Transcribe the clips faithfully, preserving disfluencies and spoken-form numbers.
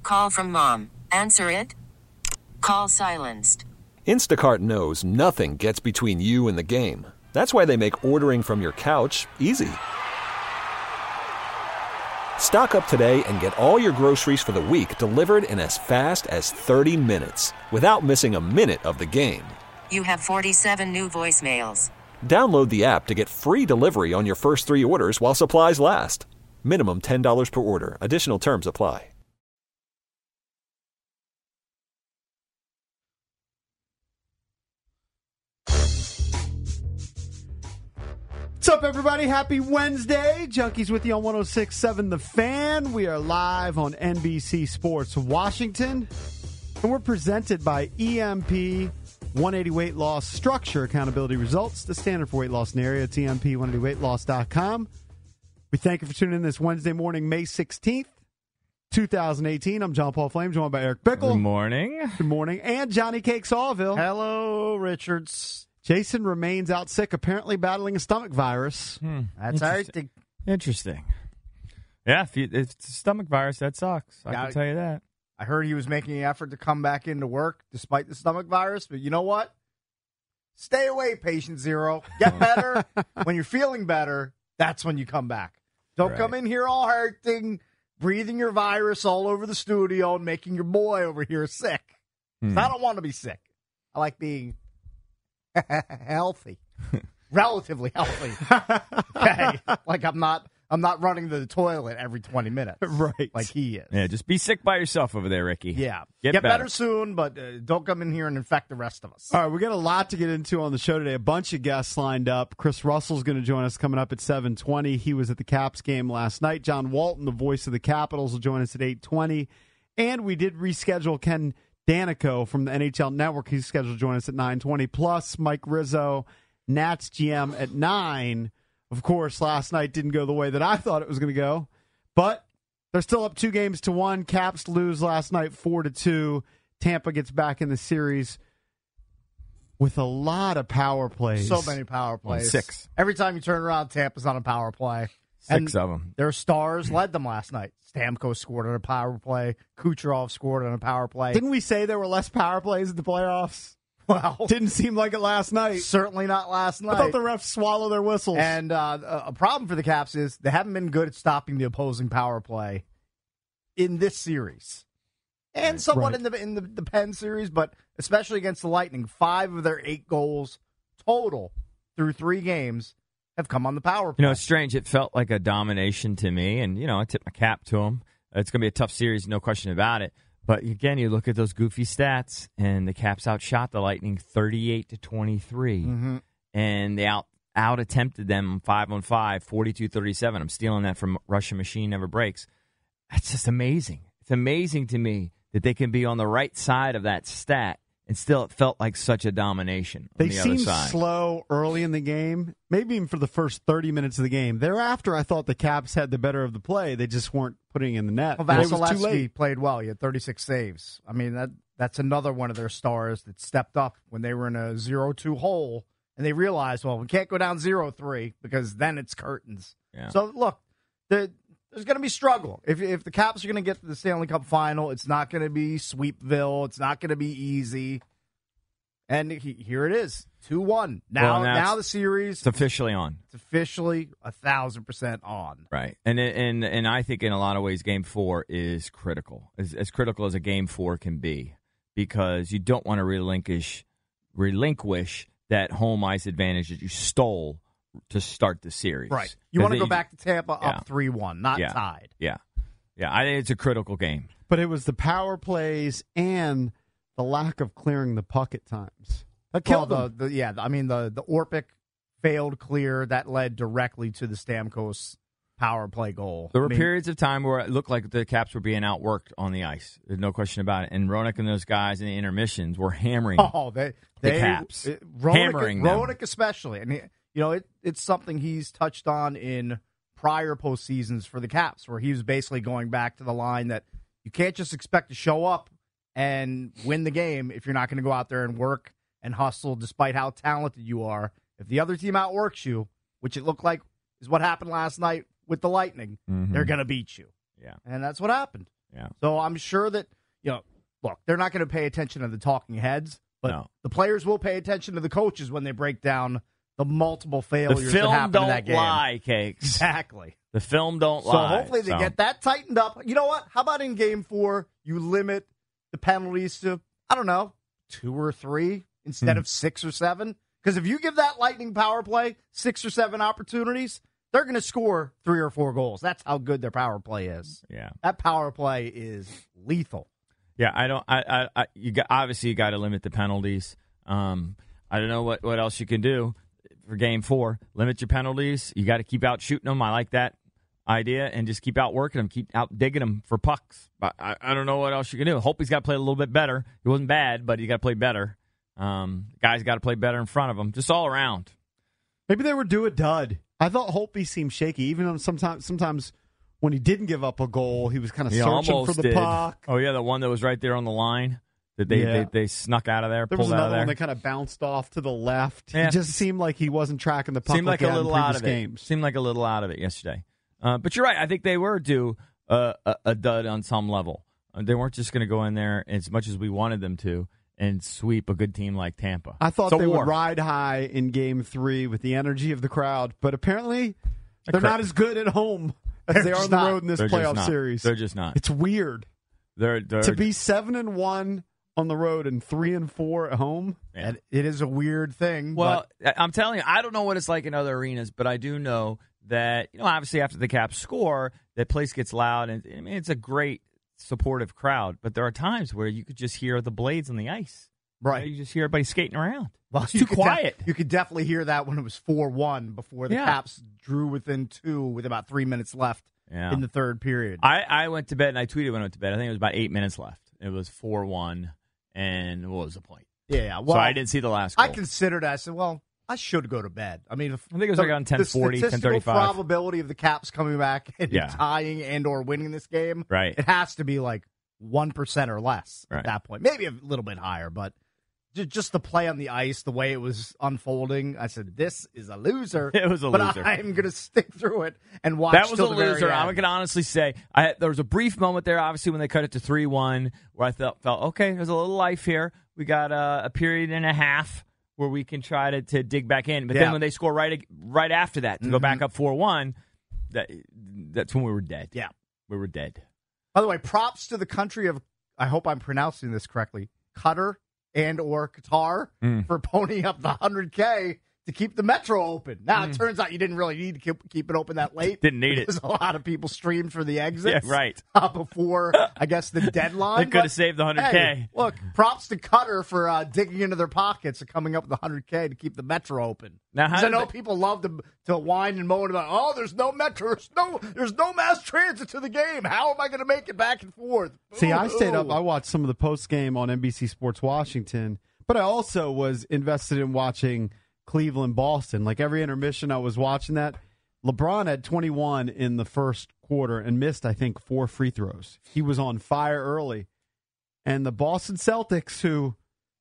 Call from mom. Answer it. Call silenced. Instacart knows nothing gets between you and the game. That's why they make ordering from your couch easy. Stock up today and get all your groceries for the week delivered in as fast as thirty minutes without missing a minute of the game. You have forty-seven new voicemails. Download the app to get free delivery on your first three orders while supplies last. Minimum ten dollars per order. Additional terms apply. What's up, everybody? Happy Wednesday. Junkies with you on one oh six point seven The Fan. We are live on N B C Sports Washington. And we're presented by E M P one eighty Weight Loss Structure Accountability Results, the standard for weight loss in the area. It's E M P one eighty weight loss dot com. We thank you for tuning in this Wednesday morning, May sixteenth, twenty eighteen. I'm John Paul Flame, joined by Eric Bickle. Good morning. Good morning. And Johnny Cake Sawville. Hello, Richards. Jason remains out sick, apparently battling a stomach virus. Hmm. That's all right. Interesting. Interesting. Yeah, if, you, if it's a stomach virus, that sucks. I Yeah, can tell you that. I heard he was making an effort to come back into work despite the stomach virus, but you know what? Stay away, patient zero. Get better. When you're feeling better, that's when you come back. Don't Right. come in here all hurting, breathing your virus all over the studio and making your boy over here sick. Hmm. I don't want to be sick. I like being healthy. Relatively healthy. Okay. Like I'm not I'm not running to the toilet every twenty minutes. Right. Like he is. Yeah, just be sick by yourself over there, Ricky. Yeah. Get Get, better. better. soon, but uh, don't come in here and infect the rest of us. All right, we got a lot to get into on the show today. A bunch of guests lined up. Chris Russell's going to join us coming up at seven twenty. He was at the Caps game last night. John Walton, the voice of the Capitals, will join us at eight twenty. And we did reschedule Ken Danico from the N H L Network. He's scheduled to join us at nine twenty. Plus, Mike Rizzo, Nats G M at nine. Of course, last night didn't go the way that I thought it was going to go. But they're still up two games to one. Caps lose last night four to two. Tampa gets back in the series with a lot of power plays. So many power plays. Six. Every time you turn around, Tampa's on a power play. Six And of them. their stars led them last night. Stamkos scored on a power play. Kucherov scored on a power play. Didn't we say there were less power plays in the playoffs? well, Didn't seem like it last night. certainly not last night. I thought the refs swallow their whistles. And uh, a problem for the Caps is they haven't been good at stopping the opposing power play in this series, and somewhat Right. in the in the, the Penn series, but especially against the Lightning. Five of their eight goals total through three games have come on the power play. You know, it's strange. It felt like a domination to me, and, you know, I tip my cap to them. It's going to be a tough series, no question about it. But, again, you look at those goofy stats, and the Caps outshot the Lightning thirty-eight to twenty-three. Mm-hmm. And they out out attempted them five on five, forty-two thirty-seven. I'm stealing that from Russian Machine Never Breaks. That's just amazing. It's amazing to me that they can be on the right side of that stat, and still it felt like such a domination on They the other seemed side. slow early in the game, maybe even for the first thirty minutes of the game. Thereafter, I thought the Caps had the better of the play. They just weren't putting in the net. Well, But it was too Vasilevsky late. played well. He had thirty-six saves. I mean, that that's another one of their stars that stepped up when they were in a zero two hole, and they realized, well, we can't go down zero three because then it's curtains. Yeah. So, look, the, there's going to be struggle. If, if the Caps are going to get to the Stanley Cup final, it's not going to be Sweepville. It's not going to be easy. And he, here it is, two one. Now, Well, now now it's- the series It's officially on. it's officially a thousand percent on. Right, and and and I think in a lot of ways, Game Four is critical, as, as critical as a Game Four can be, because you don't want to relinquish relinquish that home ice advantage that you stole to start the series. Right. You want to go back to Tampa Yeah. up three one, not Yeah. tied. Yeah, yeah. I think it's a critical game. But it was the power plays and the lack of clearing the puck at times. That Well, killed the, them. the, yeah, I mean, the, the Orpik failed clear. That led directly to the Stamkos power play goal. There were I mean, periods of time where it looked like the Caps were being outworked on the ice. There's no question about it. And Roenick and those guys in the intermissions were hammering. Oh, they, the they Caps. it, Roenick, Hammering them. Roenick especially. And, he, you know, it, it's something he's touched on in prior postseasons for the Caps, where he was basically going back to the line that you can't just expect to show up and win the game if you're not going to go out there and work and hustle despite how talented you are. If the other team outworks you, which it looked like is what happened last night with the Lightning, Mhm. they're going to beat you. Yeah. And that's what happened. Yeah. So I'm sure that, you know, look, they're not going to pay attention to the talking heads, but No. the players will pay attention to the coaches when they break down the multiple The failures that film happened don't in that game. lie, Cakes. Exactly. The film don't So lie. hopefully they so. get that tightened up. You know what? How about in game four, you limit the penalties to, I don't know, two or three instead Hmm. of six or seven? Because if you give that Lightning power play six or seven opportunities, they're going to score three or four goals. That's how good their power play is. Yeah. That power play is lethal. Yeah, I don't. I, I, I you got obviously you got to limit the penalties. Um, I don't know what, what else you can do for game four. Limit your penalties. You got to keep out shooting them. I like that idea, and just keep out working them, keep out digging them for pucks. But I, I don't know what else you can do. Hope he's got to play a little bit better. He wasn't bad, but he got to play better. Um, guys got to play better in front of him, just all around. Maybe they were due a dud. I thought Holtby seemed shaky, even though sometimes sometimes when he didn't give up a goal, he was kind of He searching almost for the did. puck. Oh yeah, the one that was right there on the line that they Yeah. they, they snuck out of there, There pulled was out of another there. one that kind of bounced off to the left. Yeah. It just seemed like he wasn't tracking the puck. Seemed like he a had in little out of previous it. games. Seemed like a little out of it yesterday. Uh, but you're right. I think they were due uh, a, a dud on some level. Uh, they weren't just going to go in there as much as we wanted them to and sweep a good team like Tampa. I thought It's a they war. would ride high in Game Three with the energy of the crowd, but apparently they're cra- not as good at home as They're they are just on the not. road in this They're just playoff not. series. They're just not. It's weird They're, they're to be seven and one on the road and three and four at home. Yeah. And it is a weird thing. Well, I- I'm telling you, I don't know what it's like in other arenas, but I do know that, you know, obviously after the Caps score, that place gets loud, and I mean, it's a great supportive crowd. But there are times where you could just hear the blades on the ice. but, right. You just hear everybody skating around. Well, It's you too could def- quiet. you could definitely hear that when it was four one before the Yeah. Caps drew within two with about three minutes left Yeah. in the third period. I, I went to bed, and I tweeted when I went to bed. I think it was about eight minutes left. It was four one, and what was the point? yeah, well, so I didn't see the last I goal. considered. I said, well, I should go to bed. I mean, if I think it was the, like on ten the forty, ten statistical thirty-five. probability of the Caps coming back and Yeah. tying and or winning this game, Right. it has to be like one percent or less Right. at that point. Maybe a little bit higher, but ju- just the play on the ice, the way it was unfolding, I said, this is a loser. It was a but loser. I'm going to stick through it and watch. That was till a the very loser. I end. can honestly say I had, there was a brief moment there, obviously, when they cut it to three one, where I felt, felt okay, there's a little life here. We got uh, a period and a half where we can try to, to dig back in. But Yeah. then when they score right right after that to go back up four one, that, that's when we were dead. Yeah. We were dead. By the way, props to the country of, I hope I'm pronouncing this correctly, Qatar and or Qatar Mm. for ponying up the one hundred K to keep the Metro open. Now, it turns out you didn't really need to keep, keep it open that late. Didn't need it. Because a lot of people streamed for the exits. Yeah, right. Uh, before, I guess, the deadline. They could have But, saved the one hundred K. hey, look, props to Qatar for uh, digging into their pockets and coming up with the one hundred K to keep the Metro open. Now, how 'Cause I did know they- people love to to whine and moan about, oh, there's no Metro, there's no, there's no mass transit to the game. How am I going to make it back and forth? See, I stayed up. Boo-hoo. I watched some of the post game on N B C Sports Washington, but I also was invested in watching Cleveland Boston. Like every intermission, I was watching that. LeBron had twenty-one in the first quarter and missed, I think, four free throws. He was on fire early. And the Boston Celtics, who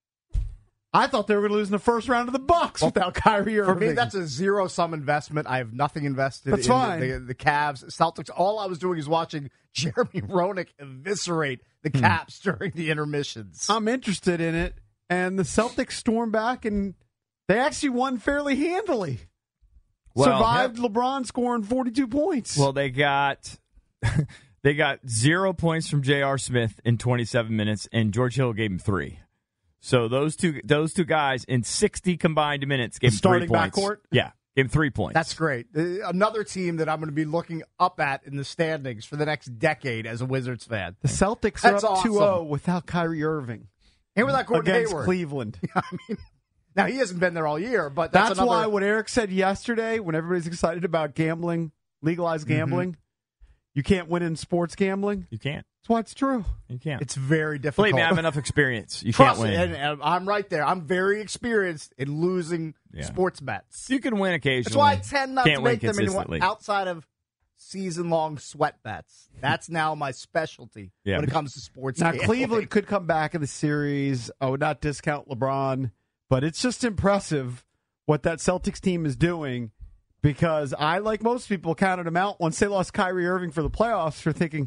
I thought they were going to lose in the first round of the Bucks without Kyrie For Irving. me, that's a zero sum investment. I have nothing invested That's in fine. The, the, the Cavs, Celtics. All I was doing is watching Jeremy Roenick eviscerate the Hmm. Caps during the intermissions. I'm interested in it. And the Celtics stormed back, and they actually won fairly handily. Well, Survived LeBron scoring forty-two points. Well, they got they got zero points from J R. Smith in twenty-seven minutes, and George Hill gave him three. So those two those two guys in sixty combined minutes gave The him starting three points. backcourt? Yeah, gave him three points. That's great. Uh, Another team that I'm going to be looking up at in the standings for the next decade as a Wizards fan. the Celtics That's are up awesome. two oh without Kyrie Irving And without Gordon against Hayward. Cleveland. I mean, now he hasn't been there all year, but that's, That's, another. why what Eric said yesterday, when everybody's excited about gambling, legalized gambling, you can't win in sports gambling. you can't. That's why it's true. You can't. It's very difficult. Believe me, I have enough experience. You Trust can't me, win. and, and I'm right there. I'm very experienced in losing Yeah. sports bets. You can win occasionally. That's why I tend not Can't to win make them anymore consistently. outside of season-long sweat bets. That's now my specialty Yeah. when it comes to sports. Now, gambling. Cleveland could come back in the series. I would not discount LeBron, but it's just impressive what that Celtics team is doing because I, like most people, counted them out once they lost Kyrie Irving for the playoffs for thinking,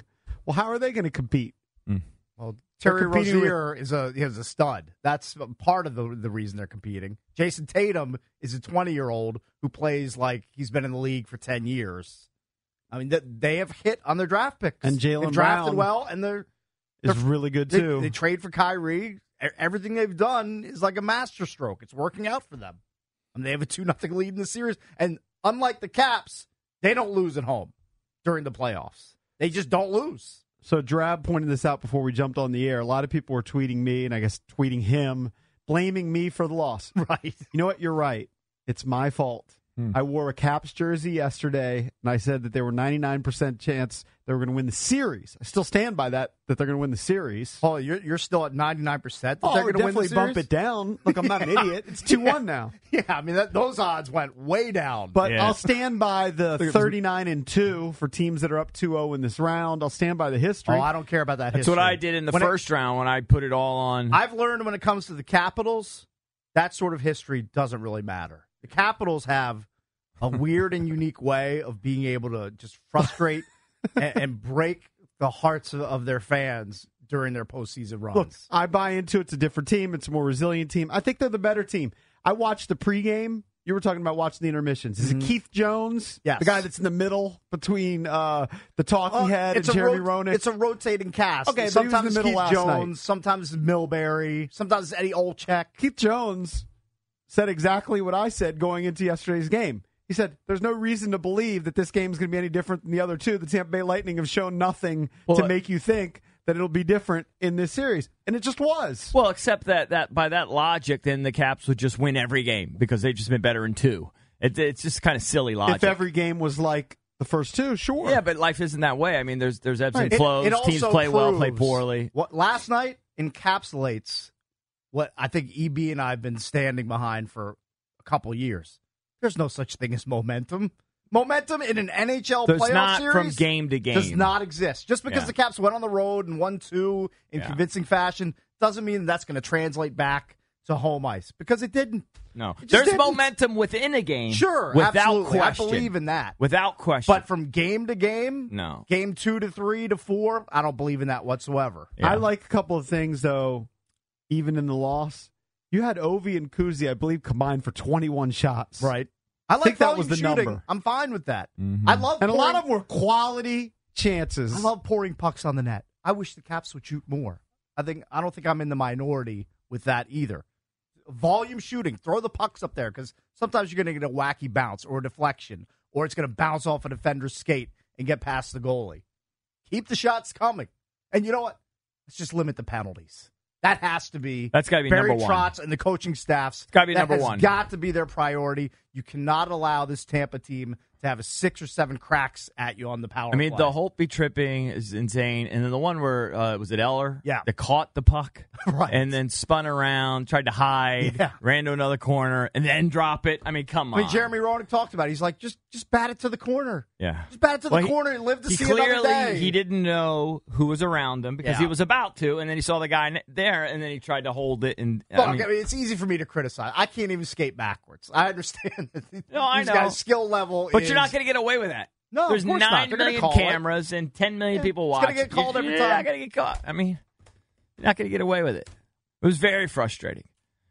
Well, how are they going to compete? Mm. Well, They're Terry competing Rozier is a is a stud. That's part of the the reason they're competing. Jason Tatum is a twenty-year-old who plays like he's been in the league for ten years. I mean, th- they have hit on their draft picks. And Jaylen They've drafted Brown well, and they're, Is they're really good, they, too. They trade for Kyrie. E- Everything they've done is like a masterstroke. It's working out for them. I mean, they have a two nothing lead in the series. And unlike the Caps, they don't lose at home during the playoffs. They just don't lose. So Drab pointed this out before we jumped on the air. A lot of people were tweeting me, and I guess tweeting him, blaming me for the loss. Right. You know what? You're right. It's my fault. Hmm. I wore a Caps jersey yesterday, and I said that there were ninety-nine percent chance they were going to win the series. I still stand by that, that they're going to win the series. Paul, you're, you're still at ninety-nine percent that Oh, they're going to win the definitely series? bump it down. Look, I'm not an idiot. It's two one now. Yeah, I mean, that, those odds went way down. But Yeah. I'll stand by the thirty-nine and two for teams that are up two oh in this round. I'll stand by the history. oh, I don't care about that That's history. what I did in the When it- first round when I put it all on. I've learned when it comes to the Capitals, that sort of history doesn't really matter. The Capitals have a weird and unique way of being able to just frustrate and, and break the hearts of, of their fans during their postseason runs. Look, I buy into it. It's a different team. It's a more resilient team. I think they're the better team. I watched the pregame. You were talking about watching the intermissions. Is it Keith Jones? Yes. The guy that's in the middle between uh, the talking Uh, head and it's a Jeremy rot- Roenick? It's a rotating cast. Okay, but he was in sometimes the middle Keith last Jones, night. sometimes it's Milbury, sometimes it's Eddie Olczyk. Keith Jones said exactly what I said going into yesterday's game. He said, there's no reason to believe that this game is going to be any different than the other two. The Tampa Bay Lightning have shown nothing Well, to make you think that it'll be different in this series. And it just was. Well, except that, that by that logic, then the Caps would just win every game because they've just been better in two. It, it's just kind of silly logic. If every game was like the first two, sure. Yeah, but life isn't that way. I mean, there's there's ebbs and It- flows. it also Teams play well, play proves poorly. What last night encapsulates what I think E B and I have been standing behind for a couple years. There's no such thing as momentum. Momentum in an N H L There's playoff not series from game to game. does not exist. Just because Yeah. the Caps went on the road and won two in Yeah. convincing fashion doesn't mean that's going to translate back to home ice because it didn't. No, It just there's didn't. momentum within a game. Sure, without absolutely. question. I believe in that. Without question. But from game to game, No. game two to three to four, I don't believe in that whatsoever. Yeah. I like a couple of things, though, even in the loss. You had Ovi and Kuzi, I believe, combined for twenty-one shots. Right. I like think that volume was the shooting. number. I'm fine with that. Mhm. I love And a pouring, lot of them were quality chances. I love pouring pucks on the net. I wish the Caps would shoot more. I think I don't think I'm in the minority with that either. Volume shooting, throw the pucks up there because sometimes you're going to get a wacky bounce or a deflection, or it's going to bounce off a defender's skate and get past the goalie. Keep the shots coming, and you know what? Let's just limit the penalties. That has to be That's gotta be Barry number one. Trotz and the coaching staffs. gotta be that number has one. Got to be their priority. You cannot allow this Tampa team to have a six or seven cracks at you on the power I mean, play. the Holtby tripping is insane. And then the one where, uh, was it Eller? Yeah. That caught the puck. Right. And then spun around, tried to hide, Yeah. ran to another corner, and then drop it. I mean, come on. I mean, Jeremy Roenick talked about it. He's like, just just bat it to the corner. Yeah. Just bat it to the Well, he- corner and live to he see clearly, another day. he didn't know who was around him because Yeah. he was about to, and then he saw the guy ne- there, and then he tried to hold it. And Look, I mean, I mean, it's easy for me to criticize. I can't even skate backwards. I understand that No, I these know. guys' skill level but is, you're not going to get away with that. No, of There's course not. nine They're gonna million call it. cameras and ten million Yeah, people it's watching. gonna get called every You're time. not going to get caught. I mean, you're not going to get away with it. It was very frustrating.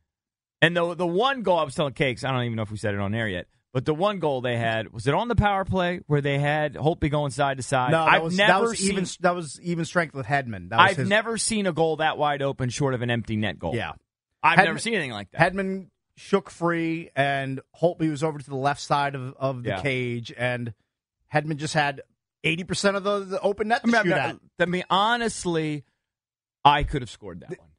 And the the one goal I was telling Cakes, I don't even know if we said it on air yet, but the one goal they had, was it on the power play where they had Holtby going side to side? No, that I've was, never that was seen, even that was even strength with Hedman. That was I've his, never seen a goal that wide open short of an empty net goal. Yeah, I've Hedman- never seen anything like that. Hedman shook free, and Holtby was over to the left side of, of the Yeah. cage, and Hedman just had eighty percent of the, the open net I to mean, shoot I at. mean, I mean, honestly, I could have scored that one.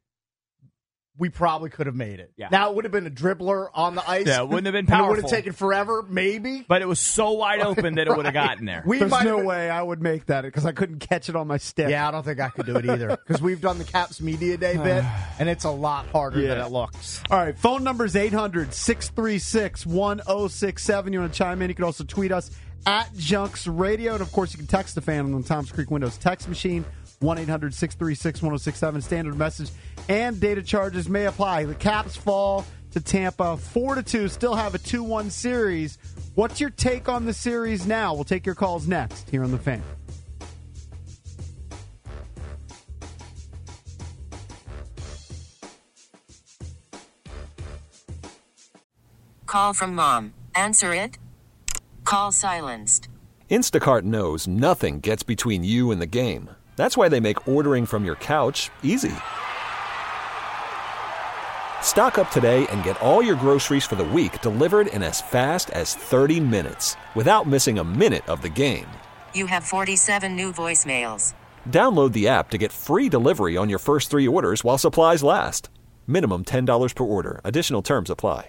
We probably could have made it. Yeah. Now, it would have been a dribbler on the ice. Yeah, it wouldn't have been and it would have powerful. taken forever, maybe. But it was so wide open that it would have gotten there. We There's might no have- way I would make that because I couldn't catch it on my stick. Yeah, I don't think I could do it either. Because we've done the Caps Media Day bit, and it's a lot harder Yeah. than it looks. All right, phone number is eight hundred, six three six, one oh six seven. You want to chime in? You can also tweet us at Junks Radio. And, of course, you can text the fan on the Toms Creek Windows text machine, one eight hundred, six three six, one oh six seven. Standard message and data charges may apply. The Caps fall to Tampa four to two, still have a two one series. What's your take on the series now? We'll take your calls next here on The Fan. call from mom. Answer it. Call silenced. Instacart knows nothing gets between you and the game. That's why they make ordering from your couch easy. Stock up today and get all your groceries for the week delivered in as fast as thirty minutes without missing a minute of the game. You have forty-seven new voicemails. Download the app to get free delivery on your first three orders while supplies last. Minimum ten dollars per order. Additional terms apply.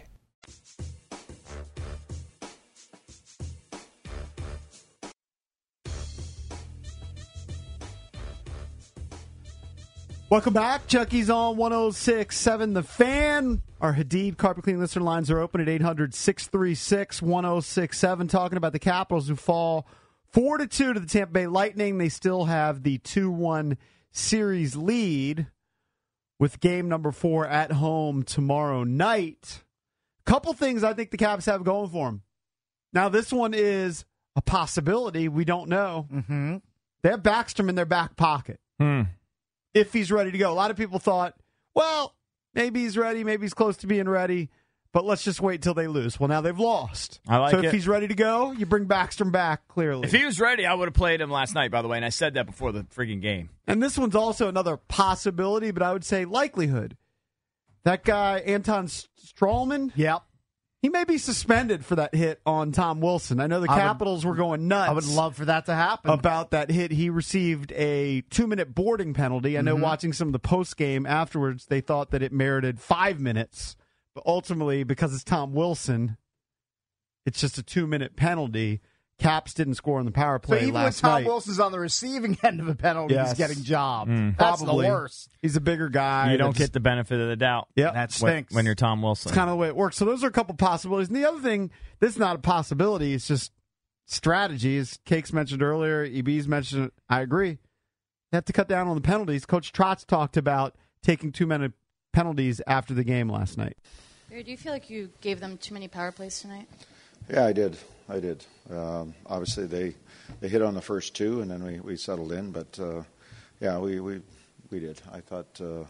Welcome back. Chucky's on one oh six point seven The Fan. Our Hadid Carpet Cleaning listener lines are open at eight hundred, six three six, one oh six seven. Talking about the Capitals who fall four to two to the Tampa Bay Lightning. They still have the two one series lead with game number four at home tomorrow night. Couple things I think the Caps have going for them. Now, this one is a possibility. We don't know. Mm-hmm. They have Backstrom in their back pocket. Hmm. If he's ready to go. A lot of people thought, well, maybe he's ready, maybe he's close to being ready, but let's just wait till they lose. Well, now they've lost. I like so it. if he's ready to go, you bring Backstrom back, clearly. If he was ready, I would have played him last night, by the way, and I said that before the freaking game. And this one's also another possibility, but I would say likelihood. That guy, Anton Strawman, Yep. he may be suspended for that hit on Tom Wilson. I know the I would- Capitals were going nuts. I would love for that to happen. About that hit. He received a two-minute boarding penalty. I know Mhm. watching some of the post-game afterwards, they thought that it merited five minutes. But ultimately, because it's Tom Wilson, it's just a two-minute penalty. Caps didn't score on the power So play even when last Tom night. Wilson's on the receiving end of a penalty, Yes. he's getting jobbed. Mm. That's Probably. the worst. He's a bigger guy. You don't That's- get the benefit of the doubt. Yep. That when, stinks. when you're Tom Wilson. It's kind of the way it works. So those are a couple possibilities. And the other thing, this is not a possibility. It's just strategy. As Cakes mentioned earlier, E B's mentioned it. I agree. You have to cut down on the penalties. Coach Trotz talked about taking too many penalties after the game last night. Barry, do you feel like you gave them too many power plays tonight? Yeah, I did. I did. Um, obviously, they they hit on the first two, and then we, we settled in. But uh, yeah, we, we we did. I thought uh,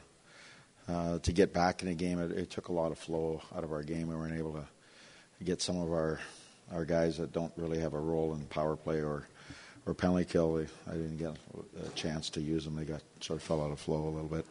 uh, to get back in the game, it, it took a lot of flow out of our game. We weren't able to get some of our our guys that don't really have a role in power play or or penalty kill. We, I didn't get a chance to use them. They got sort of fell out of flow a little bit.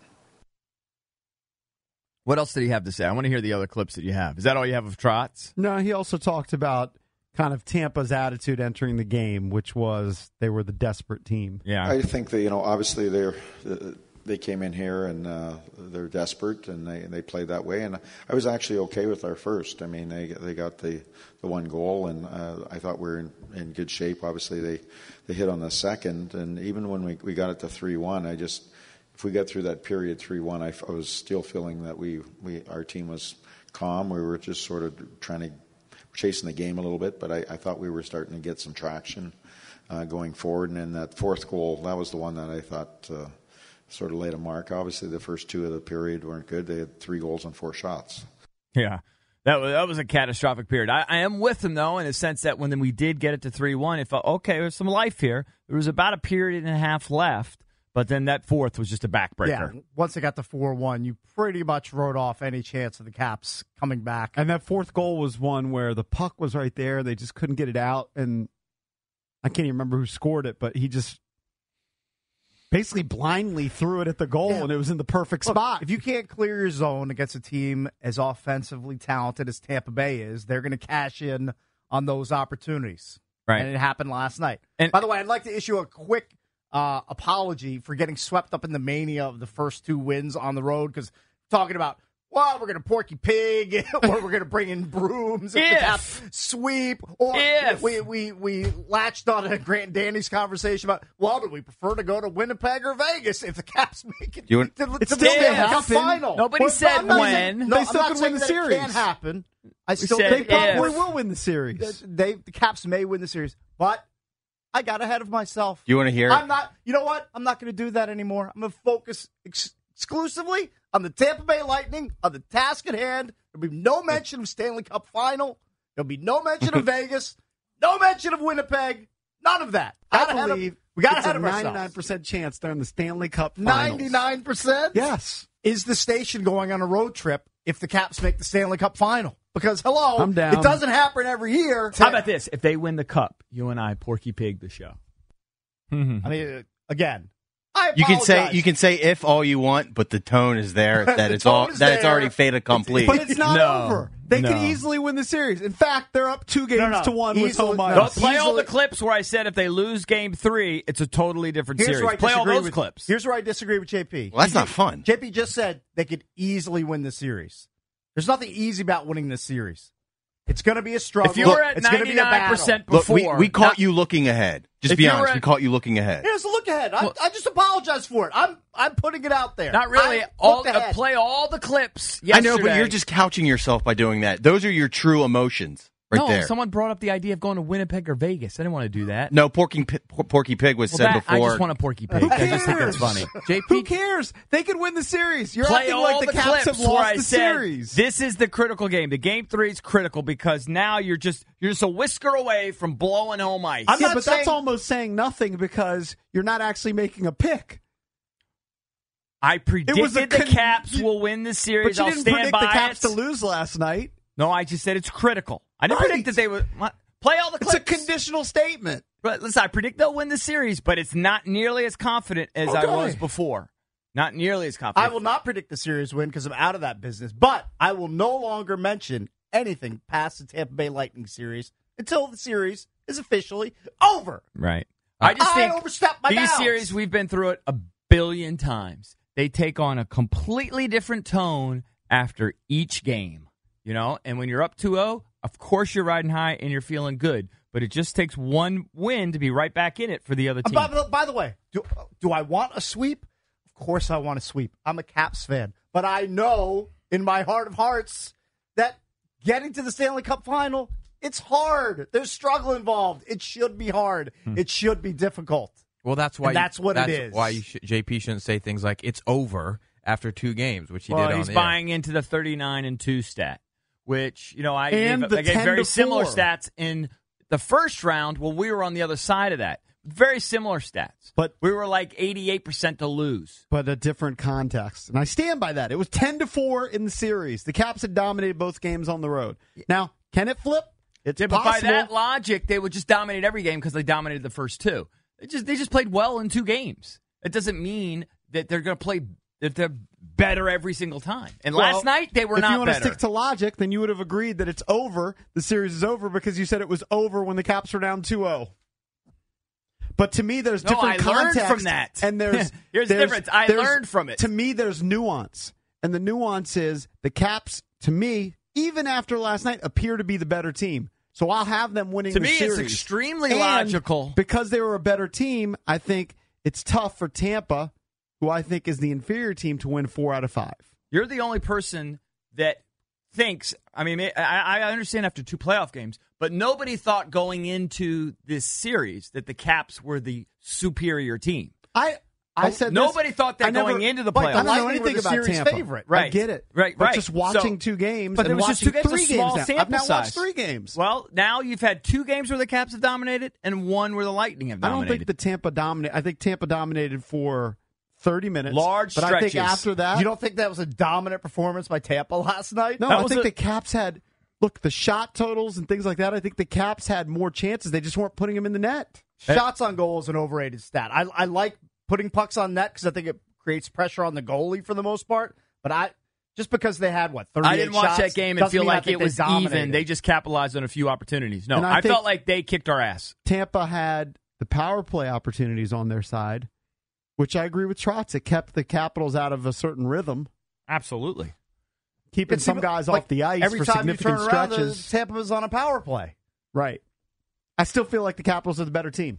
What else did he have to say? I want to hear the other clips that you have. Is that all you have of Trotz? No, he also talked about kind of Tampa's attitude entering the game, which was they were the desperate team. Yeah. I think that, you know, obviously they're uh, they came in here and uh, they're desperate and they they played that way. And I was actually okay with our first. I mean, they they got the, the one goal and uh, I thought we were in, in good shape. Obviously they, they hit on the second, and even when we we got it to three one, I just if we got through that period three one, I, I was still feeling that we we our team was calm. We were just sort of trying to. Chasing the game a little bit, but I, I thought we were starting to get some traction uh, going forward. And then that fourth goal, that was the one that I thought uh, sort of laid a mark. Obviously, the first two of the period weren't good. They had three goals and four shots. Yeah. That was, that was a catastrophic period. I, I am with him, though, in the sense that when we did get it to three one, it felt, okay, there's some life here. There was about a period and a half left, but then that fourth was just a backbreaker. Yeah, once they got to four one, you pretty much wrote off any chance of the Caps coming back. And that fourth goal was one where the puck was right there. They just couldn't get it out. And I can't even remember who scored it, but he just basically blindly threw it at the goal, Yeah. and it was in the perfect Look, spot. if you can't clear your zone against a team as offensively talented as Tampa Bay is, they're going to cash in on those opportunities. Right. And it happened last night. And- By the way, I'd like to issue a quick uh, apology for getting swept up in the mania of the first two wins on the road, because talking about, well, we're going to Porky Pig, or we're going to bring in brooms if the If. Caps sweep, or If. we, we we latched on a Grant and Danny's conversation about, well, do we prefer to go to Winnipeg or Vegas if the Caps make it You want- to, to It's the still Stanley gonna Cup happen. final? Nobody Well, said I'm not when. saying- They no, I'm still not could saying win the that series. It can't happen. I still said think They probably if. will win the series. they the Caps may win the series, but I got ahead of myself. You want to hear I'm it? not. You know what? I'm not going to do that anymore. I'm going to focus ex- exclusively on the Tampa Bay Lightning, on the task at hand. There'll be no mention of Stanley Cup Final. There'll be no mention of Vegas. No mention of Winnipeg. None of that. Got I ahead of- believe we got it's ahead a of ninety-nine ourselves. percent chance they're in the Stanley Cup Finals. ninety-nine percent. Yes. Is the station going on a road trip if the Caps make the Stanley Cup Final? Because, hello, I'm down. it doesn't happen every year. How about this? If they win the cup, you and I, Porky Pig, the show. I mean, again, I You can say apologize. you can say if all you want, but the tone is there that The it's all tone is that it's there. already fait accompli. But it's not No, over. They no. can easily win the series. In fact, they're up two games No, no. to one with Easily- home no. ice. Don't play all Easily- the clips where I said if they lose game three, it's a totally different Here's series. where I Play all disagree those with, clips. Here's where I disagree with J P. Well, that's not fun. J P just said they could easily win the series. There's nothing easy about winning this series. It's going to be a struggle. If you were at it's gonna be a ninety-nine percent battle. Look, we, before, we caught not- you looking ahead. Just If be you honest. were we at- caught you looking ahead. Here's a look ahead. I, I just apologize for it. I'm I'm putting it out there. Not really. I All looked uh, ahead. play all the clips. I Yesterday. know, but you're just couching yourself by doing that. Those are your true emotions right no. there. Someone brought up the idea of going to Winnipeg or Vegas. I didn't want to do that. No, Porky, P- Porky Pig was Well, said that- I before. just want a Porky Pig. Who I just think that's cares? funny. J Who P, cares? They could win the series. You're play acting all like the, the Caps clips have where lost I the said series. this is the critical game. The game three is critical because now you're just you're just a whisker away from blowing home ice. I'm yeah, not but saying- that's almost saying nothing because you're not actually making a pick. I predicted was a the con- Caps will win the series. But you I'll didn't stand predict by the Caps it. to lose last night. No, I just said it's critical. I didn't Right. predict that they would what? Play all the It's clips. a conditional statement. But listen, I predict they'll win the series, but it's not nearly as confident as I Okay. was before. Not nearly as I confident. will not predict the series win because I'm out of that business. But I will no longer mention anything past the Tampa Bay Lightning series until the series is officially over. Right. I just I think overstepped my these bounds. series, we've been through it a billion times. They take on a completely different tone after each game, you know? And when you're up two oh, of course you're riding high and you're feeling good. But it just takes one win to be right back in it for the other Uh, team. By, the- by the way, do, do I want a sweep? Of course I want a sweep. I'm a Caps fan. But I know in my heart of hearts that getting to the Stanley Cup final, it's hard. There's struggle involved. It should be hard. Hmm. It should be difficult. Well, that's why And that's what it that's is. Why you sh- J P shouldn't say things like "it's over" after two games, which he well, did on he's the buying into the thirty-nine and two stat, which, you know, I And gave, the I gave ten very to similar four. stats in the first round. Well, we were on the other side of that. Very similar stats. But- we were like eighty-eight percent to lose. But a different context. And I stand by that. It was ten to four in the series. The Caps had dominated both games on the road. Now, can it flip? It's Yeah, but possible. by that logic, they would just dominate every game because they dominated the first two. They just they just played well in two games. It doesn't mean that they're going to play that they're better every single time. And Well, last night they were if not you want better. to stick to logic, then you would have agreed that it's over. The series is over because you said it was over when the Caps were down two oh. But to me, there's No, different I learned context. from that. And there's Here's the there's- difference. I there's- learned from it. To me, there's nuance. And the nuance is the Caps, to me, even after last night, appear to be the better team. So I'll have them winning To the me, it's series. extremely And logical. because they were a better team, I think it's tough for Tampa, who I think is the inferior team, to win four out of five. You're the only person that thinks. I mean, I, I understand after two playoff games, but nobody thought going into this series that the Caps were the superior team. I I said nobody this, thought that I never- going into the Like, I playoffs. don't know Lightning were anything the about series Tampa. favorite. I Right. get it. Right, But right. just watching So- two games but and it was watching just two games, three a small games now. I've sample now size. watched three games. Well, now you've had two games where the Caps have dominated and one where the Lightning have I don't dominated. think the Tampa dominated. I think Tampa dominated for thirty minutes. Large but I think stretches. after that, You don't think that was a dominant performance by Tampa last night? no, That I was think a- the Caps had look the shot totals and things like that. I think the Caps had more chances. They just weren't putting them in the net. Shots on goal is an overrated stat. I, I like putting pucks on net because I think it creates pressure on the goalie for the most part. But I just because they had what thirty-eight I didn't watch shots that game and doesn't feel mean I like think it they was dominated. even. They just capitalized on a few opportunities. No, And I I, think- felt like they kicked our ass. Tampa had the power play opportunities on their side, which I agree with Trotz. It kept the Capitals out of a certain rhythm, Absolutely. keeping It's some even- guys like, off the ice every for time you significant turn around, the stretches. Tampa was on a power play. Right. I still feel like the Capitals are the better team.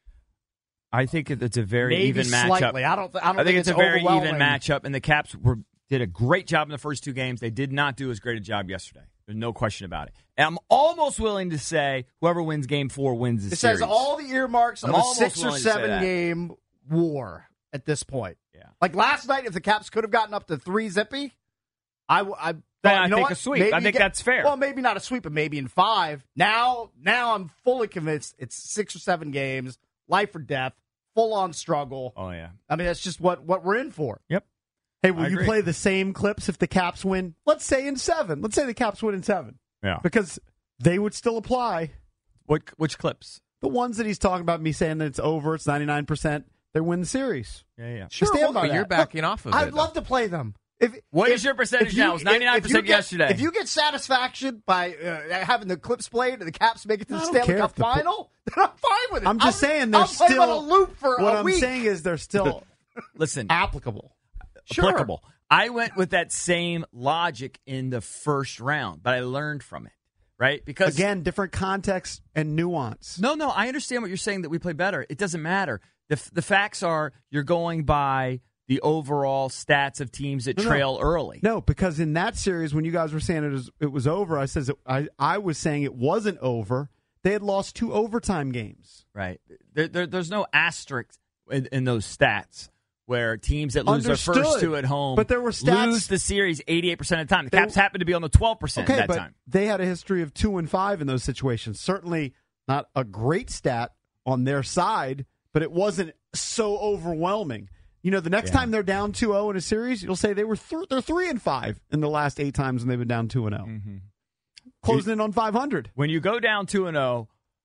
I think it- it's a very Maybe even slightly. matchup. I don't. th- I don't I think it's a very even overwhelming. matchup, and the Caps were did a great job in the first two games. They did not do as great a job yesterday. There's no question about it. And I'm almost willing to say whoever wins Game Four wins the It series. says all the earmarks I'm of a almost six or willing to say seven that. game war at this point. Yeah. Like last night, if the Caps could have gotten up to three zippy, I, w- I Then thought, I you know think what? a sweep. Maybe I you think get- that's fair. Well, maybe not a sweep, but maybe in five. Now, now I'm fully convinced it's six or seven games, life or death, full on struggle. Oh yeah. I mean, that's just what what we're in for. Yep. Hey, will I you agree. play the same clips if the Caps win? Let's say in seven. Let's say the Caps win in seven. Yeah. Because they would still apply. What which clips? The ones that he's talking about, me saying that it's over, it's ninety-nine percent, they win the series. Yeah, yeah. Sure, stand by but that. you're backing Look, off of I'd it. love to play them. If, What if, is your percentage if you- now? It was ninety-nine percent if- if you get- yesterday. If you get satisfaction by uh, having the clips played and the Caps make it to I the don't Stanley care Cup if the pl- final, then I'm fine with it. I'm just I'll- saying they're I'll play them still on a loop for What a I'm week. saying is they're still Listen, applicable. Sure. applicable. I went with that same logic in the first round, but I learned from it, right? Because Again, different context and nuance. no, no, I understand what you're saying that we play better. It doesn't matter. The f- the facts are you're going by the overall stats of teams that No, no. trail early. No, because in that series, when you guys were saying it was, it was over, I says it, I I was saying it wasn't over. They had lost two overtime games. Right. There, there, there's no asterisk in, in those stats where teams that lose Understood. their first two at home But there were stats- lose the series eighty-eight percent of the time. The They- Caps happen to be on the twelve percent Okay, that but time. they had a history of two and five in those situations. Certainly not a great stat on their side, but it wasn't so overwhelming. You know, the next Yeah. time they're down two oh in a series, you'll say they were th- they're three and five in the last eight times when they've been down two and oh, Mm-hmm. closing in on five hundred. When you go down two and oh,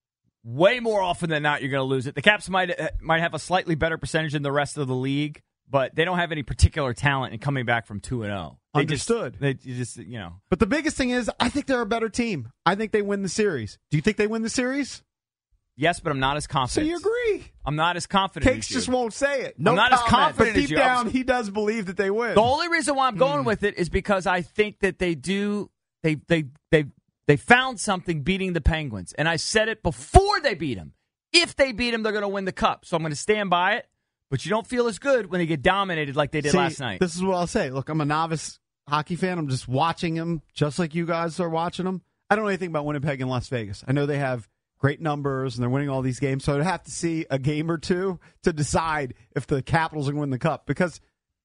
way more often than not, you're going to lose it. The Caps might uh, might have a slightly better percentage than the rest of the league, but they don't have any particular talent in coming back from two and oh. They just- Understood. They you just you know. But the biggest thing is, I think they're a better team. I think they win the series. Do you think they win the series? Yes, but I'm not as So confident. you agree? I'm not as confident. Cakes as you. just won't say it. No I'm not as comment. confident But as deep you. down, he does believe that they win. The only reason why I'm going with it is because I think that they do they they they they found something beating the Penguins, and I said it before they beat them. If they beat them, they're going to win the cup. So I'm going to stand by it. But you don't feel as good when they get dominated like they did See, last night. This is what I'll say. Look, I'm a novice hockey fan. I'm just watching them, just like you guys are watching them. I don't know anything about Winnipeg and Las Vegas. I know they have great numbers and they're winning all these games. So I'd have to see a game or two to decide if the Capitals are going to win the cup, because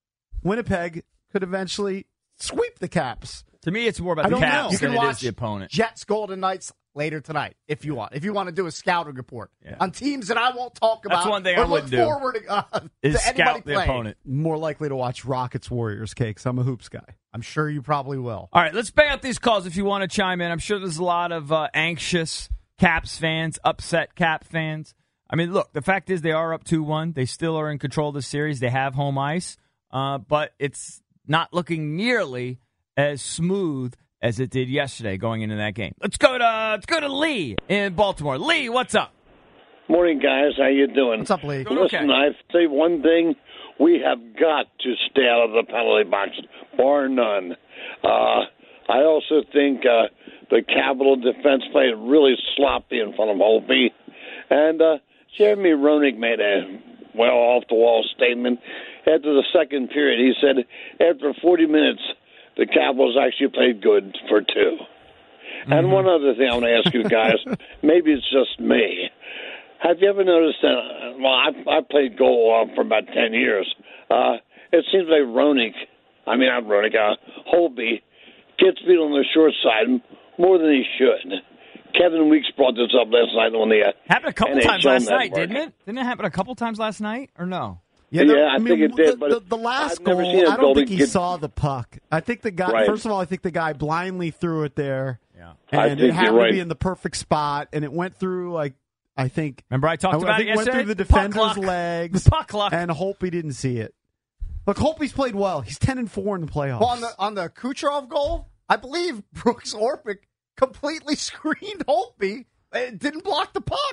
Winnipeg could eventually sweep the Caps. To me, it's more about I the don't know. Caps You than can it is watch the opponent. Jets Golden Knights later tonight if you want. If you want to do a scouting report Yeah. on teams that I won't talk about. That's one thing or I look wouldn't do, forward uh, Is to anybody scout the playing. opponent. More likely to watch Rockets Warriors, Cakes. I'm a hoops guy. I'm sure you probably will. All right, let's bang out these calls if you want to chime in. I'm sure there's a lot of uh, anxious Caps fans, upset Cap fans. I mean, look, the fact is they are up two one. They still are in control of the series. They have home ice, uh, but it's not looking nearly as smooth as it did yesterday going into that game. Let's go to let's go to Lee in Baltimore. Lee, what's up? Morning, guys. How you doing? What's up, Lee? Doing Listen, okay. I say one thing: we have got to stay out of the penalty box, bar none. Uh, I also think uh, the Capital defense played really sloppy in front of Holtby, and uh, Jeremy Roenick made a well off the wall statement after the second period. He said after forty minutes, the Capitals actually played good for two. Mm-hmm. And one other thing I want to ask you guys, maybe it's just me. Have you ever noticed that? Uh, well, I, I played goal uh, for about ten years. Uh, it seems like Roenick, I mean not Roenick, uh, Holtby, gets beat on the short side more than he should. Kevin Weeks brought this up last night on the uh, Happened a couple N H L times last night, Network. didn't it? Didn't it happen a couple times last night, or no? Yeah, the- I, think it did. The, but the, the last I've never goal, seen a I don't think goalie he get- saw the puck. I think the guy. Right. First of all, I think the guy blindly threw it there. Yeah. and I it think happened you're to right. be in the perfect spot, and it went through like I think. Remember I talked I, about I think it it went yesterday? through the Puck defender's luck. legs, The puck luck. and Holtby didn't see it. Look, Holtby's played well. He's ten and four in the playoffs. Well, on the on the Kucherov goal, I believe Brooks Orpik completely screened Holtby. It didn't block the puck.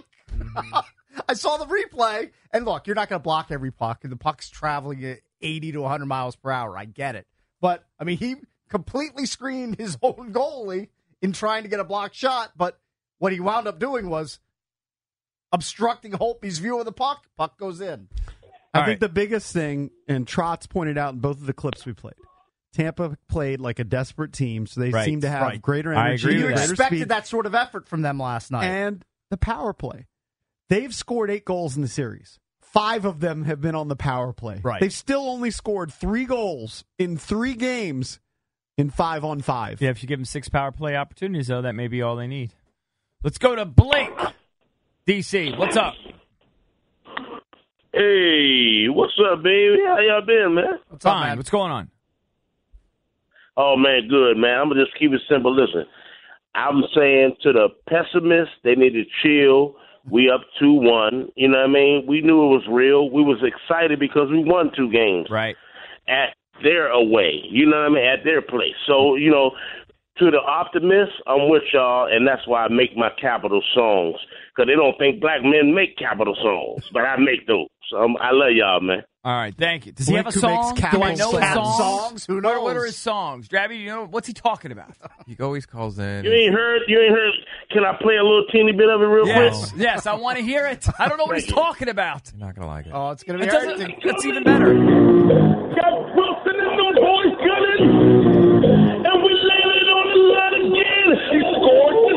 I saw the replay, and look, you're not going to block every puck, and the puck's traveling at eighty to one hundred miles per hour. I get it, but I mean, he completely screened his own goalie in trying to get a blocked shot. But what he wound up doing was obstructing Holtby's view of the puck. Puck goes in. I All think right. the biggest thing, and Trotz pointed out in both of the clips we played, Tampa played like a desperate team, so they Right, seem to have right. greater I energy, agree You with greater expected speed, that sort of effort from them last night. and the power play. They've scored eight goals in the series. Five of them have been on the power play. Right. They've still only scored three goals in three games in five on five. Yeah, if you give them six power play opportunities, though, that may be all they need. Let's go to Blake, D C. What's up? Hey, what's up, baby? How y'all been, man? What's Fine. up, man? What's going on? Oh, man, good, man. I'm going to just keep it simple. Listen, I'm saying to the pessimists, they need to chill. We up two one. You know what I mean? We knew it was real. We was excited because we won two games. Right. At their away. You know what I mean? At their place. So, you know, to the optimists, I'm with y'all, and that's why I make my capital songs. Because they don't think black men make capital songs, but I make those. So um, I love y'all, man. All right, thank you. Does he Blink have a who makes song? Do capital I know his songs. songs? Songs? Who What, knows? what are his songs? Drabby, you know, what's he talking about? He always calls in. You ain't heard? You ain't heard? Can I play a little teeny bit of it real Yes, quick? yes, I want to hear it. I don't know what he's talking about. You're not gonna like it. Oh, it's going to It be doesn't, everything. that's even better. Got Wilson and them boys gunning, and we landed on the line again. He scored the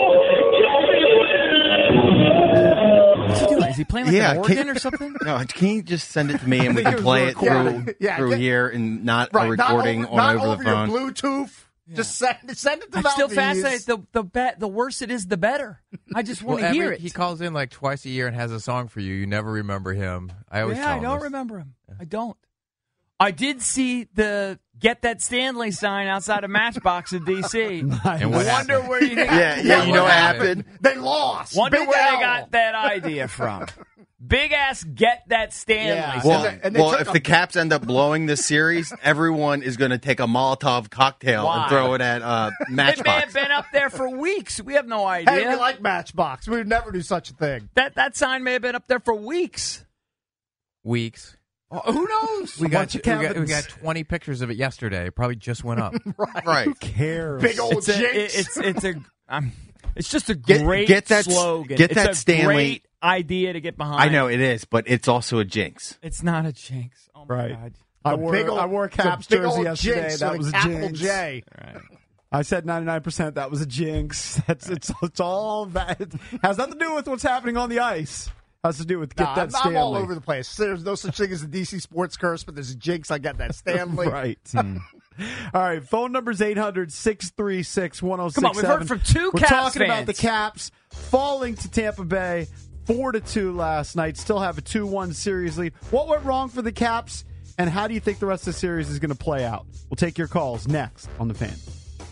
goal. What's he doing? Is he playing like Yeah, an can- organ or something? No, can you just send it to me and we I think can it was play it recorded. through Yeah, through get- here and not Right, a recording not over, on not over, over the phone? your Bluetooth. Just send, send it to I'm still Valdez. fascinated. The the be- the worse it is, the better. I just want Well, to hear every- it. He calls in like twice a year and has a song for you. You never remember him. I always yeah, tell I him don't this. remember him. I don't. I did see the Get That Stanley sign outside of Matchbox in D C And what Wonder happened? where you think Yeah, yeah, you know what happened? They lost. Wonder Big where L. they got that idea from. Big ass Get That Stanley Yeah. sign. Well, And they- and they well took if a- the Caps end up blowing this series, everyone is going to take a Molotov cocktail Why? and throw it at uh, It may have Matchbox. been up there for weeks. We have no idea. Hey, we like Matchbox. We would never do such a thing. that that sign may have been up there for weeks. Weeks. Oh, who knows? We A got, bunch of we, got, we cabins. got twenty pictures of it yesterday. It probably just went up. Right. Who cares? Big old It's a, jinx. it- it's it's a I'm, it's just a Get- great get that- slogan. get it's that a Stanley- great idea to get behind. I know it is, but it's also a jinx. It's not a jinx. Oh my Right. god. I A wore, big old- I wore a it's a Caps big jersey old yesterday. jinx That with was a a capital jinx. J. Right. I said ninety-nine percent. That was a jinx. That's it's it's all that it has nothing to do with what's happening on the ice. Has to do with get Nah, that I'm, Stanley. I'm all over the place. There's no such thing as a D C sports curse, but there's a jinx. I got that Stanley. Right. All right. Phone number's eight hundred, six three six, one oh six seven. Come on, we've heard from two We're Caps talking about fans. the Caps falling to Tampa Bay four to two last night. Still have a two one series lead. What went wrong for the Caps, and how do you think the rest of the series is going to play out? We'll take your calls next on The Fan.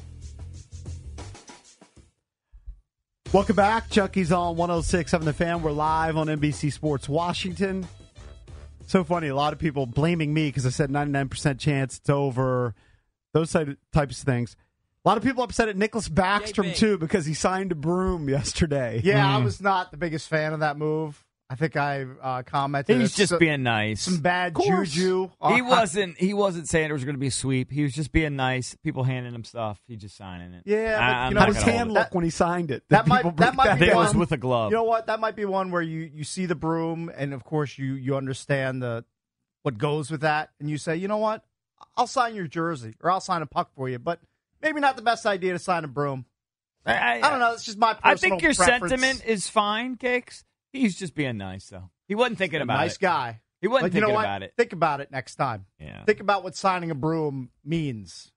Welcome back. Chucky's on one oh six point seven The Fan. We're live on N B C Sports Washington. So funny. A lot of people blaming me because I said ninety-nine percent chance it's over. Those type- types of things. A lot of people upset at Nicholas Backstrom, too, because he signed a broom yesterday. Yeah, I was not the biggest fan of that move. I think I uh, commented. He's it's just so- being nice. some bad course. juju. He Uh, wasn't. He wasn't saying it was going to be a sweep. He was just being nice. People handing him stuff. He just signing it. Yeah, but, I, I'm you know, not How does gonna hand hold it. look when he signed it? That Did might people that break might that be I think it one, was with a glove. You know what? That might be one where you, you see the broom, and of course you you understand the what goes with that, and you say, you know what? I'll sign your jersey, or I'll sign a puck for you, but maybe not the best idea to sign a broom. I, I, I don't know. It's just my personal I think your preference. sentiment is fine, Cakes. He's just being nice, though. He wasn't thinking about nice it. guy. He wasn't But you know thinking what? about it. Think about it next time. Yeah. Think about what signing a broom means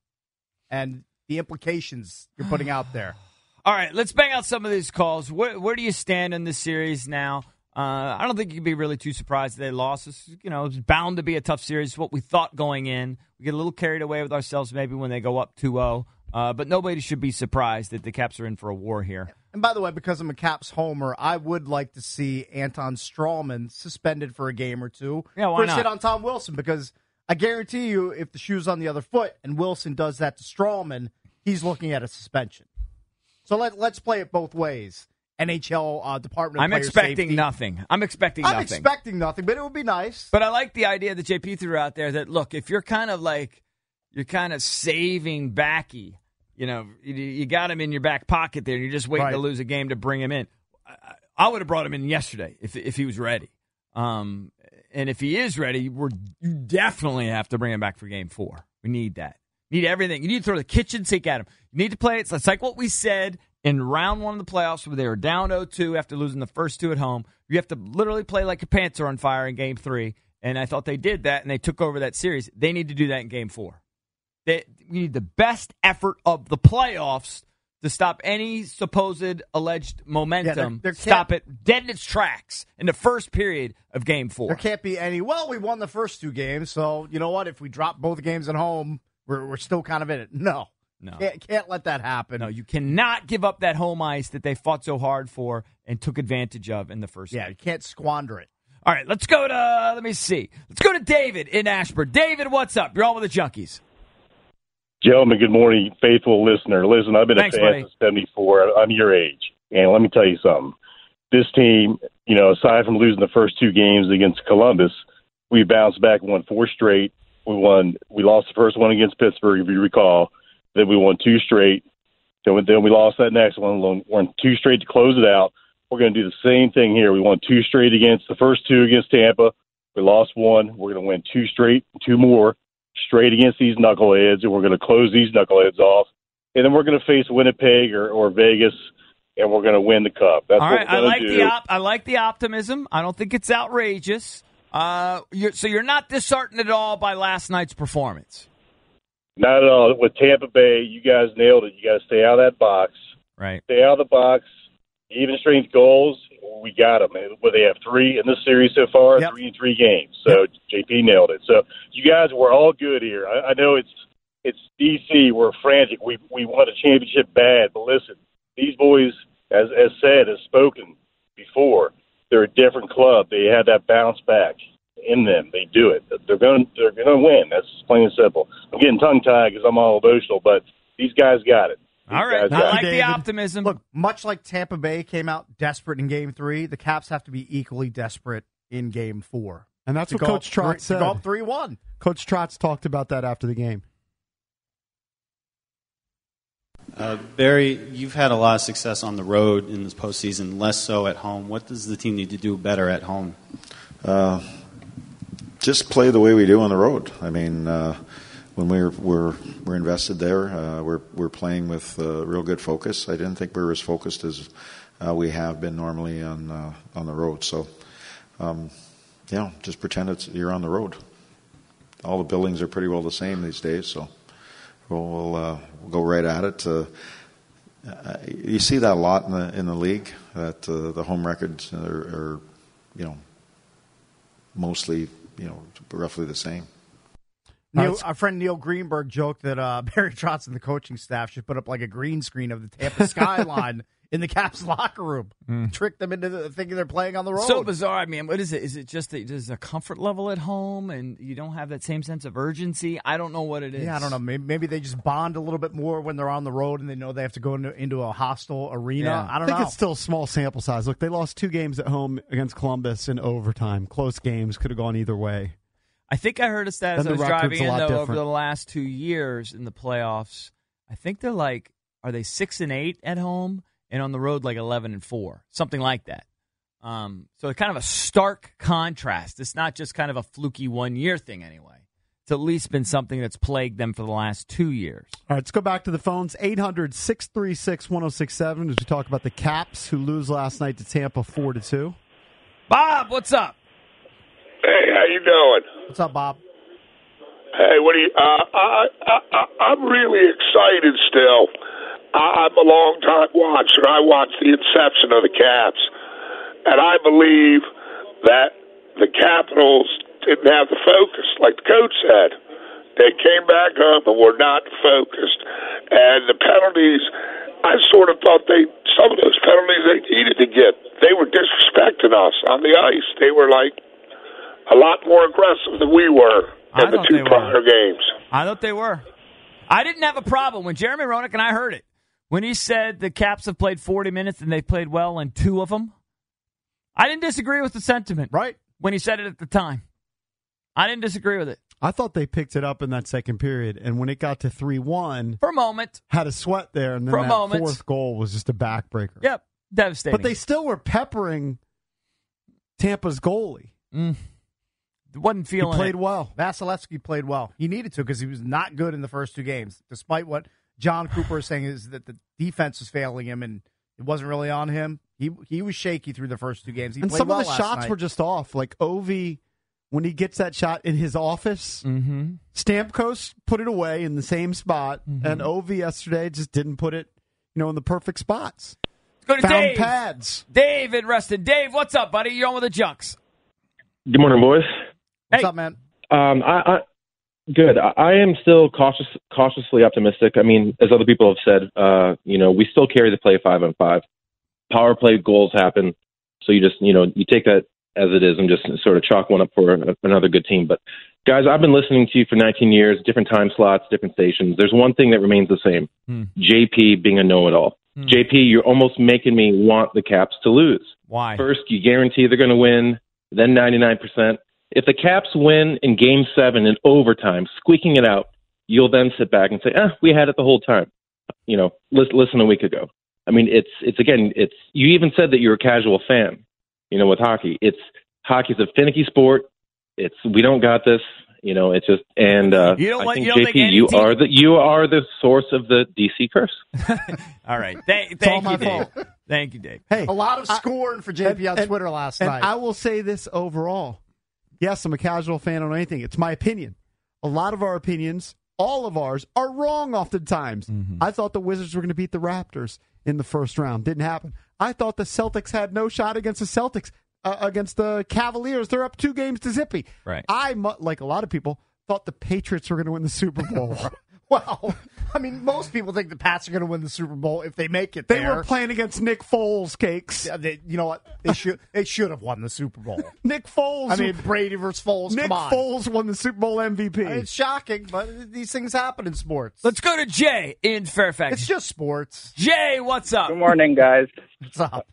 and the implications you're putting out there. All right, let's bang out some of these calls. Where, where do you stand in this series now? Uh, I don't think you can be really too surprised that they lost. It's, you know, it's bound to be a tough series. What we thought going in. We get a little carried away with ourselves maybe when they go up two oh. Uh, but nobody should be surprised that the Caps are in for a war here. And by the way, because I'm a Caps homer, I would like to see Anton Strawman suspended for a game or two Yeah, why for his not? hit on Tom Wilson, because I guarantee you if the shoe's on the other foot and Wilson does that to Strawman, he's looking at a suspension. So let, let's play it both ways. N H L uh, Department of I'm Player expecting Safety. nothing. I'm expecting I'm nothing. expecting nothing, but it would be nice. But I like the idea that J P threw out there that, look, if you're kind of like, you're kind of saving Backy, you know, you, you got him in your back pocket there, and you're just waiting Right. to lose a game to bring him in. I, I would have brought him in yesterday if if he was ready. Um, and if he is ready, we're you definitely have to bring him back for game four. We need that. Need everything. You need to throw the kitchen sink at him. You need to play it. It's like what we said in round one of the playoffs where they were down oh two after losing the first two at home. You have to literally play like your pants are on fire in game three. And I thought they did that, and they took over that series. They need to do that in game four. They, we need the best effort of the playoffs to stop any supposed alleged momentum. Yeah, there- there stop can't- it dead in its tracks in the first period of Game Four. There can't be any, well, we won the first two games, so you know what? If we drop both games at home, we're, we're still kind of in it. No. No. Can't, can't let that happen. No, you cannot give up that home ice that they fought so hard for and took advantage of in the first Yeah, game. you can't squander it. All right, let's go to, let me see. Let's go to David in Ashburn. David, what's up? You're on with the Junkies. Gentlemen, good morning, faithful listener. Listen, I've been Thanks, a fan buddy. since seventy-four. I'm your age. And let me tell you something. This team, you know, aside from losing the first two games against Columbus, we bounced back and won four straight. We won. We lost the first one against Pittsburgh, if you recall. Then we won two straight. Then we, then we lost that next one. We won two straight to close it out. We're going to do the same thing here. We won two straight against the first two against Tampa. We lost one. We're going to win two straight, two more straight against these knuckleheads, and we're going to close these knuckleheads off. And then we're going to face Winnipeg or, or Vegas, and we're going to win the cup. That's All what right, we're I going like to do. the op- I like the optimism. I don't think it's outrageous. Uh, you're, so you're not disheartened at all by last night's performance. Not at all. With Tampa Bay, you guys nailed it. You got to stay out of that box. Right. Stay out of the box. Even strength goals, we got them. Well, they have three in this series so far, Yep. three in three games. So J P nailed it. So you guys were all good here. I, I know it's it's D C. We're frantic. We we want a championship bad. But listen, these boys, as as said, as spoken before, they're a different club. They have that bounce back in them. They do it. They're going they're going to win. That's plain and simple. I'm getting tongue tied because I'm all emotional, but these guys got it. These All right, guys I got like it. the optimism. Look, much like Tampa Bay came out desperate in Game Three, the Caps have to be equally desperate in Game Four. And that's To what go Coach up Trotz three- said. To go up three one. Coach Trotz talked about that after the game. Uh, Barry, you've had a lot of success on the road in this postseason, less so at home. What does the team need to do better at home? Uh, just play the way we do on the road. I mean, uh, when we're we're we're invested there, uh, we're we're playing with uh, real good focus. I didn't think we were as focused as uh, we have been normally on uh, on the road. So, um, you know, just pretend it's you're on the road. All the buildings are pretty well the same these days, so we'll, we'll, uh, we'll go right at it. Uh, uh, you see that a lot in the in the league, that uh, the home records are, are, you know, mostly, you know, roughly the same. Neil, our friend Neil Greenberg joked that uh, Barry Trotz and the coaching staff should put up like a green screen of the Tampa skyline in the Caps locker room. Mm. Trick them into the, thinking they're playing on the road. So bizarre. I mean, what is it? Is it just that there's a comfort level at home and you don't have that same sense of urgency? I don't know what it is. Yeah, I don't know. Maybe, maybe they just bond a little bit more when they're on the road and they know they have to go into, into a hostile arena. Yeah. I don't think know. it's still a small sample size. Look, they lost two games at home against Columbus in overtime. Close games, could have gone either way. I think I heard a stat as Then I the was record's driving a in, lot though, over different. the last two years in the playoffs. I think they're like, are they six and eight at home and on the road like eleven and four, something like that. Um, so it's kind of a stark contrast. It's not just kind of a fluky one year thing anyway. It's at least been something that's plagued them for the last two years. All right, let's go back to the phones. eight hundred, six three six, one oh six seven as we talk about the Caps who lose last night to Tampa four to two. Bob, what's up? Hey, how you doing? What's up, Bob? Hey, what do you? Uh, I, I, I, I'm really excited still. I, I'm a long time watcher. I watched the inception of the Caps, and I believe that the Capitals didn't have the focus, like the coach said. They came back up and were not focused, and the penalties. I sort of thought they some of those penalties they needed to get. They were disrespecting us on the ice. They were like a lot more aggressive than we were in I the thought two they prior were. games. I thought they were. I didn't have a problem when Jeremy Roenick, and I heard it, when he said the Caps have played forty minutes and they played well in two of them. I didn't disagree with the sentiment. Right. When he said it at the time. I didn't disagree with it. I thought they picked it up in that second period, and when it got to three one, for a moment, had a sweat there, and then For a that moment. fourth goal was just a backbreaker. Yep, devastating. But they still were peppering Tampa's goalie. Mm. Wasn't feeling He played it. well. Vasilevsky played well. He needed to because he was not good in the first two games. Despite what John Cooper is saying is that the defense was failing him and it wasn't really on him. He he was shaky through the first two games. He And played some well of the last shots night. were just off. Like Ovi, when he gets that shot in his office, mm-hmm. Stamkos put it away in the same spot, Mm-hmm. and Ovi yesterday just didn't put it you know, in the perfect spots. Let's go to Found Dave. pads. Dave in Reston. Dave, what's up, buddy? You're on with the Junks. Good morning, boys. What's Hey. up, man? Um, I, I good. I, I am still cautious, cautiously optimistic. I mean, as other people have said, uh, you know, we still carry the play five on five. Power play goals happen, so you just, you know, you take that as it is and just sort of chalk one up for a, another good team. But guys, I've been listening to you for nineteen years, different time slots, different stations. There's one thing that remains the same: Hmm. J P being a know-it-all. Hmm. J P, you're almost making me want the Caps to lose. Why? First, you guarantee they're going to win, then ninety-nine percent. If the Caps win in Game seven in overtime, squeaking it out, you'll then sit back and say, eh, we had it the whole time. You know, listen, listen a week ago. I mean, it's, it's again, it's, you even said that you're a casual fan, you know, with hockey. It's, hockey's a finicky sport. It's, we don't got this, you know, it's just, and uh, You don't I want- think, you don't J think P, any you team- are the, you are the source of the D C curse. All right. Thank, all thank my you, Dave. fault. Thank you, Dave. Hey, A lot of scoring for J P on and- Twitter last and night. I will say this overall. Yes, I'm a casual fan on anything. It's my opinion. A lot of our opinions, all of ours, are wrong oftentimes. Mm-hmm. I thought the Wizards were going to beat the Raptors in the first round. Didn't happen. I thought the Celtics had no shot against the Celtics, uh, against the Cavaliers. They're up two games to zippy. Right. I, mu- like a lot of people, thought the Patriots were going to win the Super Bowl. well, I mean, most people think the Pats are going to win the Super Bowl if they make it They there. were playing against Nick Foles, cakes. Yeah, they, you know what? They should they should have won the Super Bowl. Nick Foles. I mean, Brady versus Foles. Nick come on. Foles won the Super Bowl M V P. I mean, it's shocking, but these things happen in sports. Let's go to Jay in Fairfax. It's just sports. Jay, what's up? Good morning, guys. What's up?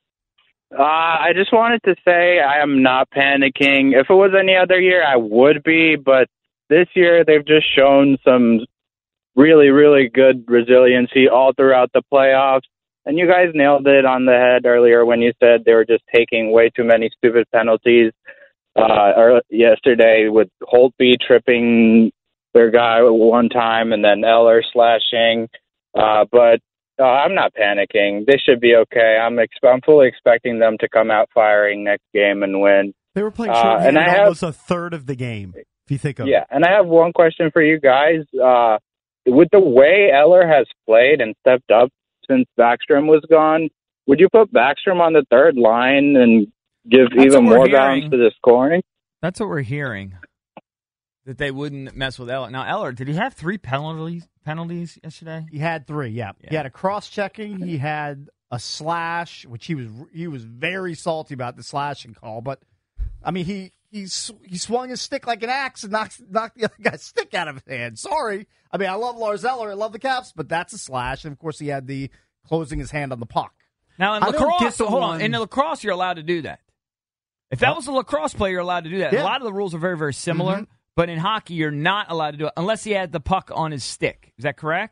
Uh, I just wanted to say I am not panicking. If it was any other year, I would be, but this year they've just shown some really, really good resiliency all throughout the playoffs. And you guys nailed it on the head earlier when you said they were just taking way too many stupid penalties. Uh, or yesterday with Holtby tripping their guy one time and then Eller slashing. Uh, but uh, I'm not panicking. They should be okay. I'm ex- I'm fully expecting them to come out firing next game and win. They were playing Uh, short and I have- almost a third of the game, if you think of Yeah, it. and I have one question for you guys. Uh, with the way Eller has played and stepped up since Backstrom was gone, would you put Backstrom on the third line and give That's even what we're more hearing. balance to the scoring? That's what we're hearing. That they wouldn't mess with Eller. Now, Eller, did he have three penalties penalties yesterday? He had three. Yeah, Yeah. he had a cross checking. He had a slash, which he was he was very salty about the slashing call. But I mean, he he sw- he swung his stick like an axe and knocked knocked the other guy's stick out of his hand. Sorry, I mean I love Lars Eller, I love the Caps, but that's a slash. And of course, he had the closing his hand on the puck. Now, in I don't lacrosse, get the hold one- on. In the lacrosse, you're allowed to do that. If that was a lacrosse player, you're allowed to do that. Yeah. A lot of the rules are very, very similar. Mhm. But in hockey, you're not allowed to do it unless he had the puck on his stick. Is that correct?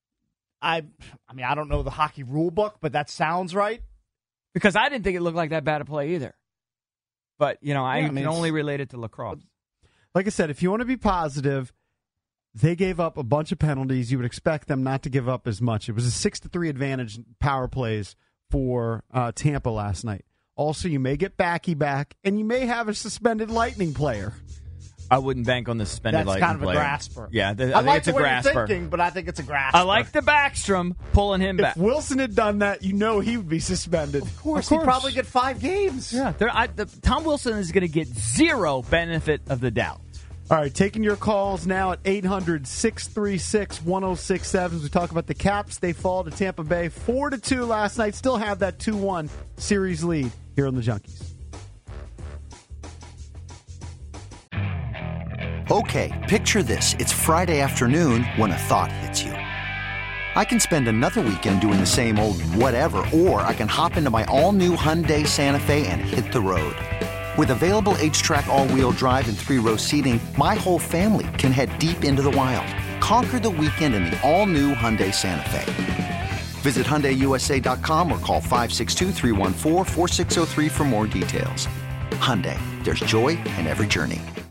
I I mean I don't know the hockey rule book, but that sounds right. Because I didn't think it looked like that bad a play either. But, you know, I, Yeah, I can mean, it's- only relate it to lacrosse. Like I said, if you want to be positive, they gave up a bunch of penalties. You would expect them not to give up as much. It was a six to three advantage power plays for uh, Tampa last night. Also, you may get Backy back, and you may have a suspended Lightning player. I wouldn't bank on the suspended That's Lightning kind of player. a grasper. Yeah, th- I, I, think like it's the a way grasper. you're thinking, but I think it's a grasper. I like the Backstrom pulling him If back. Wilson had done that, you know he would be suspended. Of course, he'd probably get five games. Yeah, there, I, the, Tom Wilson is going to get zero benefit of the doubt. All right, taking your calls now at eight hundred, six three six, one oh six seven. We talk about the Caps. They fall to Tampa Bay four to two last night. Still have that two one series lead here on the Junkies. Okay, picture this. It's Friday afternoon when a thought hits you. I can spend another weekend doing the same old whatever, or I can hop into my all-new Hyundai Santa Fe and hit the road. With available H-Track all-wheel drive and three-row seating, my whole family can head deep into the wild. Conquer the weekend in the all-new Hyundai Santa Fe. Visit Hyundai U S A dot com or call five six two, three one four, four six zero three for more details. Hyundai, there's joy in every journey.